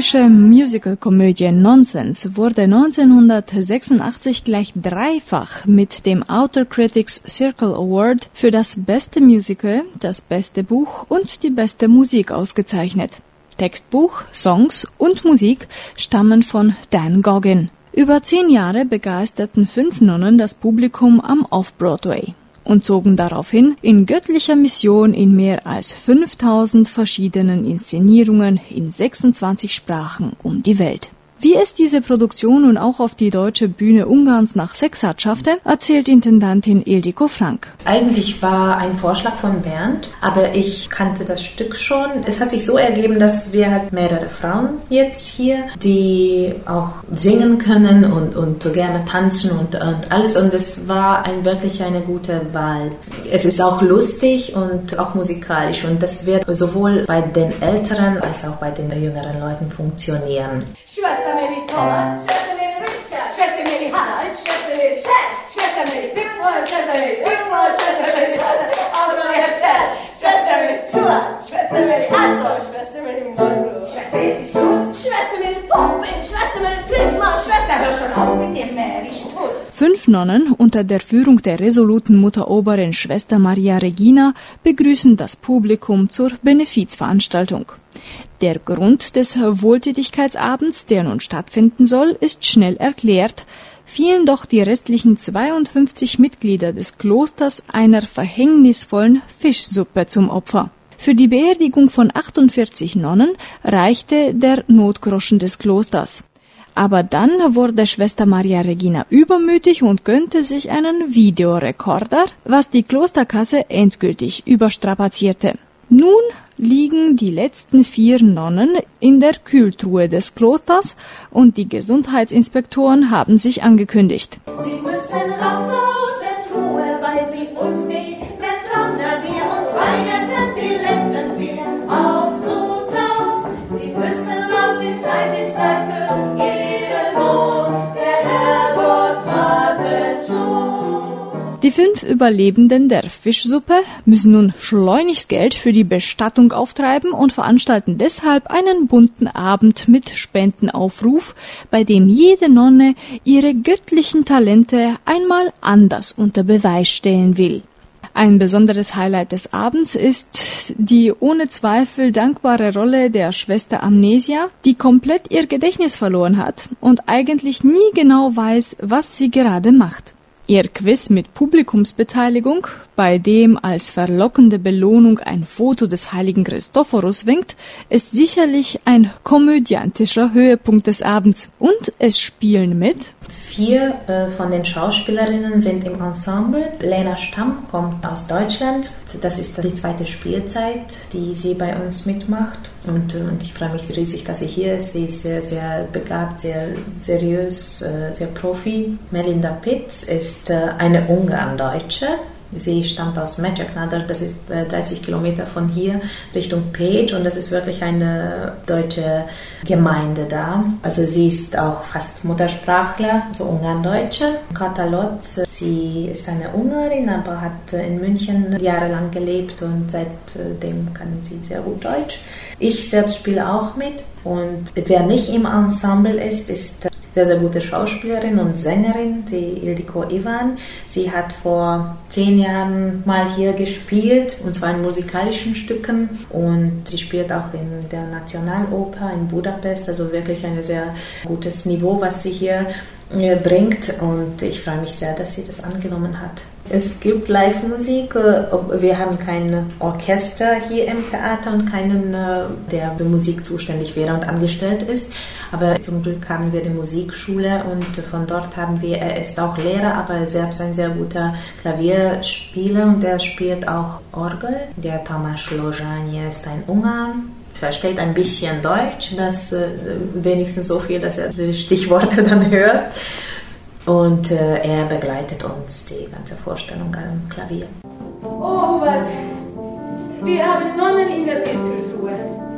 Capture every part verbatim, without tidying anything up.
britische Musical-Komödie Nonsense wurde neunzehnhundertsechsundachtzig gleich dreifach mit dem Outer Critics Circle Award für das beste Musical, das beste Buch und die beste Musik ausgezeichnet. Textbuch, Songs und Musik stammen von Dan Goggin. Über zehn Jahre begeisterten fünf Nonnen das Publikum am Off-Broadway und zogen daraufhin in göttlicher Mission in mehr als fünftausend verschiedenen Inszenierungen in sechsundzwanzig Sprachen um die Welt. Wie es diese Produktion nun auch auf die deutsche Bühne Ungarns nach Sexart schaffte, erzählt Intendantin Ildiko Frank. Eigentlich war ein Vorschlag von Bernd, aber ich kannte das Stück schon. Es hat sich so ergeben, dass wir halt mehrere Frauen jetzt hier, die auch singen können und, und gerne tanzen und, und alles. Und es war ein, wirklich eine gute Wahl. Es ist auch lustig und auch musikalisch und das wird sowohl bei den Älteren als auch bei den jüngeren Leuten funktionieren. Schwester Mary Thomas, Schwester Mary Richard, Schwester Mary Hannah, Schwester Mary Shell, Schwester Mary Pickford, Schwester Mary Pickford, Schwester Mary Hannah, Audrey Herzell, Schwester Mary Stewart, Schwester Mary Astor, Schwester Mary Monroe, Schwester Edith Schulz, Schwester Mary Poppin, Schwester Mary Christmas, Schwester hör schon auf mit dem Mary Stutz. Fünf Nonnen unter der Führung der resoluten Mutteroberin Schwester Maria Regina begrüßen das Publikum zur Benefizveranstaltung. Der Grund des Wohltätigkeitsabends, der nun stattfinden soll, ist schnell erklärt, fielen doch die restlichen zweiundfünfzig Mitglieder des Klosters einer verhängnisvollen Fischsuppe zum Opfer. Für die Beerdigung von achtundvierzig Nonnen reichte der Notgroschen des Klosters. Aber dann wurde Schwester Maria Regina übermütig und gönnte sich einen Videorekorder, was die Klosterkasse endgültig überstrapazierte. Nun liegen die letzten vier Nonnen in der Kühltruhe des Klosters und die Gesundheitsinspektoren haben sich angekündigt. Sie müssen raus aus der Truhe, weil sie uns nicht mehr trauen, da wir uns weigerten, die letzten vier aufzutauen. Sie müssen raus, die Zeit ist reif für ihren Lohn, der Herrgott wartet schon. Die fünf Überlebenden der Fischsuppe müssen nun schleunigst Geld für die Bestattung auftreiben und veranstalten deshalb einen bunten Abend mit Spendenaufruf, bei dem jede Nonne ihre göttlichen Talente einmal anders unter Beweis stellen will. Ein besonderes Highlight des Abends ist die ohne Zweifel dankbare Rolle der Schwester Amnesia, die komplett ihr Gedächtnis verloren hat und eigentlich nie genau weiß, was sie gerade macht. Ihr Quiz mit Publikumsbeteiligung, bei dem als verlockende Belohnung ein Foto des heiligen Christophorus winkt, ist sicherlich ein komödiantischer Höhepunkt des Abends. Und es spielen mit Vier äh, von den Schauspielerinnen sind im Ensemble. Lena Stamm kommt aus Deutschland. Das ist die zweite Spielzeit, die sie bei uns mitmacht. Und, und ich freue mich riesig, dass sie hier ist. Sie ist sehr, sehr begabt, sehr seriös, äh, sehr Profi. Melinda Pitz ist äh, eine Ungarn-Deutsche. Sie stammt aus Megyerknadar, das ist dreißig Kilometer von hier Richtung Pécs und das ist wirklich eine deutsche Gemeinde da. Also sie ist auch fast Muttersprachler, so Ungarn-Deutsche. Kata Lotz, sie ist eine Ungarin, aber hat in München jahrelang gelebt und seitdem kann sie sehr gut Deutsch. Ich selbst spiele auch mit und wer nicht im Ensemble ist, ist sehr, sehr gute Schauspielerin und Sängerin, die Ildiko Ivan. Sie hat vor zehn Jahren mal hier gespielt, und zwar in musikalischen Stücken. Und sie spielt auch in der Nationaloper in Budapest, also wirklich ein sehr gutes Niveau, was sie hier bringt. Und ich freue mich sehr, dass sie das angenommen hat. Es gibt Live-Musik. Wir haben kein Orchester hier im Theater und keinen, der für Musik zuständig wäre und angestellt ist. Aber zum Glück haben wir die Musikschule und von dort haben wir, er ist auch Lehrer, aber er selbst ein sehr guter Klavierspieler und der spielt auch Orgel. Der Tamás Lozsányi ist ein Ungarn. Versteht ein bisschen Deutsch, das äh, wenigstens so viel, dass er die Stichworte dann hört. Und äh, er begleitet uns die ganze Vorstellung am Klavier. Oh, Hubert, wir haben Nonnen in der Tiefkühltruhe.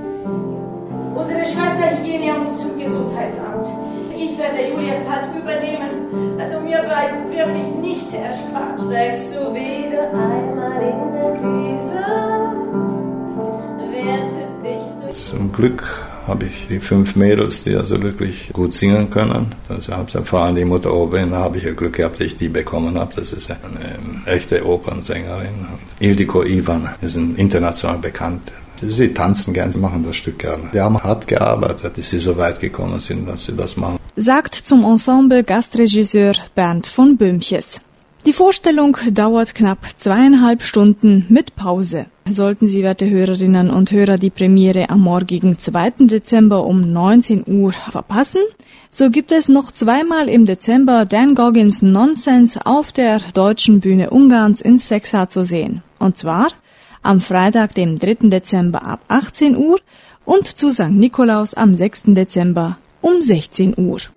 Unsere Schwester Hygienia muss zum Gesundheitsamt. Ich werde Julias Part übernehmen. Also mir bleibt wirklich nichts erspart. Steckst du wieder einmal in der Krise? Wer für dich durch... Zum Glück habe ich die fünf Mädels, die also wirklich gut singen können. Also vor allem die Mutter Oberin, da habe ich ja Glück gehabt, dass ich die bekommen habe. Das ist eine echte Opernsängerin. Ildiko Ivan ist ein international bekannt. Sie tanzen gern, sie machen das Stück gerne. Die haben hart gearbeitet, bis sie so weit gekommen sind, dass sie das machen. Sagt zum Ensemble Gastregisseur Bernd von Böhmches. Die Vorstellung dauert knapp zweieinhalb Stunden mit Pause. Sollten Sie, werte Hörerinnen und Hörer, die Premiere am morgigen zweiten Dezember um neunzehn Uhr verpassen, so gibt es noch zweimal im Dezember Dan Goggins Nonsense auf der Deutschen Bühne Ungarns in Szexa zu sehen. Und zwar am Freitag, dem dritten Dezember ab achtzehn Uhr und zu Sankt Nikolaus am sechsten Dezember um sechzehn Uhr.